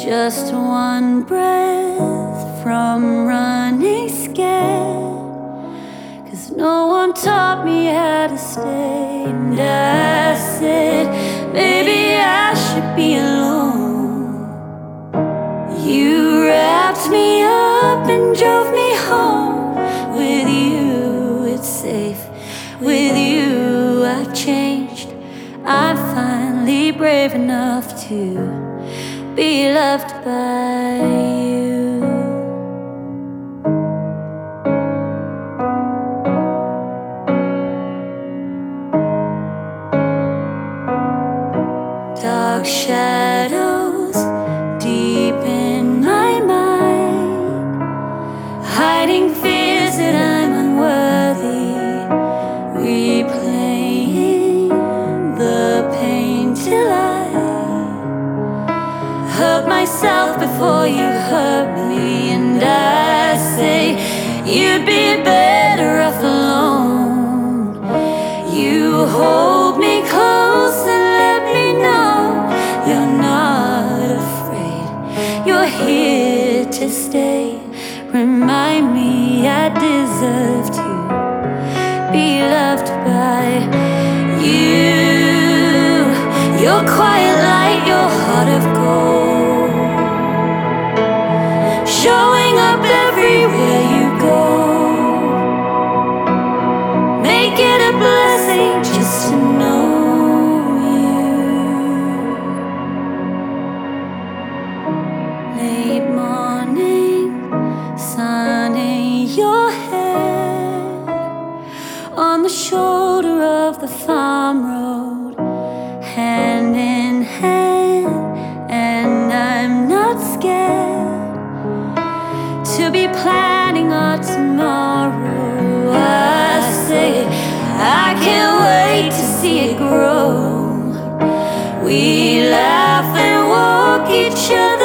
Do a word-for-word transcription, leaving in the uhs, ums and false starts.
Just one breath from running scared, 'cause no one taught me how to stay. And I said, maybe I should be alone. You wrapped me up and drove me home. With you it's safe, with you I've changed. I'm finally brave enough to be loved by you. Dark shadows deep in my mind, hiding fears that I'm unworthy, replaying the pain till I hurt myself before you hurt me. And I say, you'd be better off alone. You hold me close and let me know you're not afraid. You're here to stay. Remind me I deserve to be loved by you. Your quiet light, your heart of gold, showing up everywhere you go. Make it a blessing just to know you. Late morning, sun in your hair, on the shoulder of the farm road, hand in hand, and I'm not scared to be planning our tomorrow. I say, I can't wait to see it grow. We laugh and walk each other